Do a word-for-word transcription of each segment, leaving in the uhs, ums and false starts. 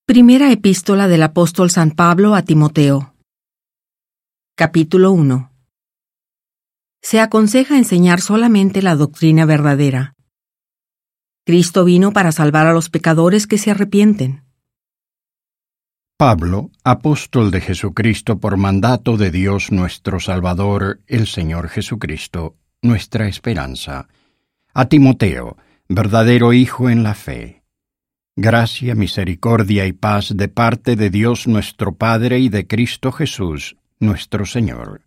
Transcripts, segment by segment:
Primera epístola del apóstol San Pablo a Timoteo. Capítulo uno. Se aconseja enseñar solamente la doctrina verdadera. Cristo vino para salvar a los pecadores que se arrepienten. Pablo, apóstol de Jesucristo por mandato de Dios nuestro Salvador, el Señor Jesucristo, nuestra esperanza. A Timoteo, verdadero hijo en la fe. Gracia, misericordia y paz de parte de Dios nuestro Padre y de Cristo Jesús, nuestro Señor.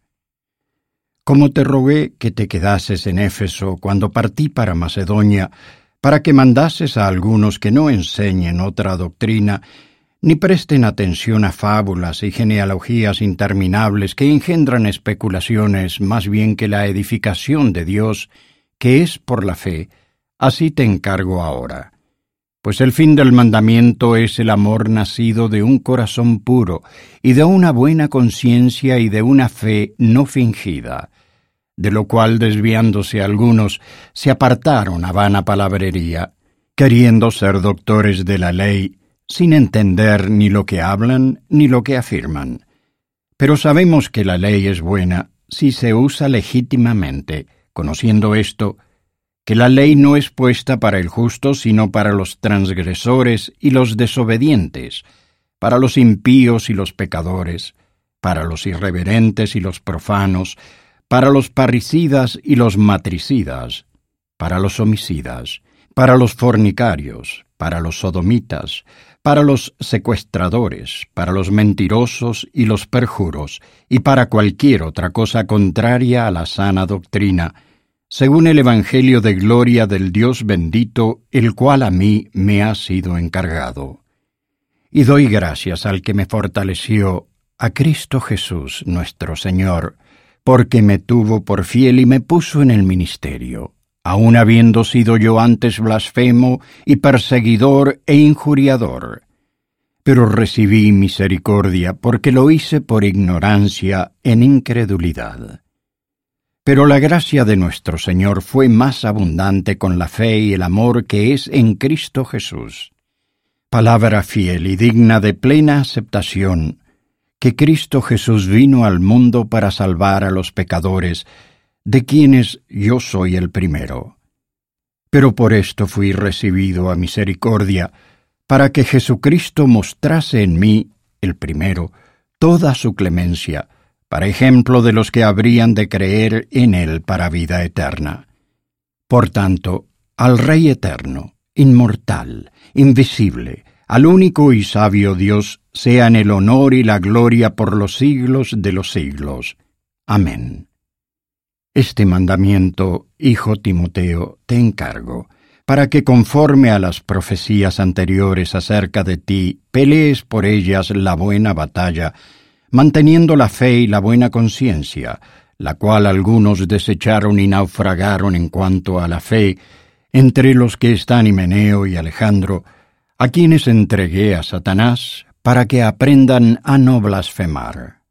Como te rogué que te quedases en Éfeso cuando partí para Macedonia, para que mandases a algunos que no enseñen otra doctrina, ni presten atención a fábulas y genealogías interminables que engendran especulaciones más bien que la edificación de Dios, que es por la fe, así te encargo ahora. Pues el fin del mandamiento es el amor nacido de un corazón puro, y de una buena conciencia y de una fe no fingida, de lo cual desviándose algunos se apartaron a vana palabrería, queriendo ser doctores de la ley, sin entender ni lo que hablan ni lo que afirman. Pero sabemos que la ley es buena si se usa legítimamente, conociendo esto, que la ley no es puesta para el justo, sino para los transgresores y los desobedientes, para los impíos y los pecadores, para los irreverentes y los profanos, para los parricidas y los matricidas, para los homicidas, para los fornicarios, para los sodomitas, para los secuestradores, para los mentirosos y los perjuros, y para cualquier otra cosa contraria a la sana doctrina, según el Evangelio de gloria del Dios bendito, el cual a mí me ha sido encargado. Y doy gracias al que me fortaleció, a Cristo Jesús nuestro Señor, porque me tuvo por fiel y me puso en el ministerio, aun habiendo sido yo antes blasfemo y perseguidor e injuriador. Pero recibí misericordia, porque lo hice por ignorancia en incredulidad. Pero la gracia de nuestro Señor fue más abundante con la fe y el amor que es en Cristo Jesús. Palabra fiel y digna de plena aceptación, que Cristo Jesús vino al mundo para salvar a los pecadores, de quienes yo soy el primero. Pero por esto fui recibido a misericordia, para que Jesucristo mostrase en mí, el primero, toda su clemencia, para ejemplo de los que habrían de creer en Él para vida eterna. Por tanto, al Rey eterno, inmortal, invisible, al único y sabio Dios, sean el honor y la gloria por los siglos de los siglos. Amén. Este mandamiento, hijo Timoteo, te encargo, para que conforme a las profecías anteriores acerca de ti, pelees por ellas la buena batalla, manteniendo la fe y la buena conciencia, la cual algunos desecharon y naufragaron en cuanto a la fe, entre los que están Himeneo y Alejandro, a quienes entregué a Satanás, para que aprendan a no blasfemar.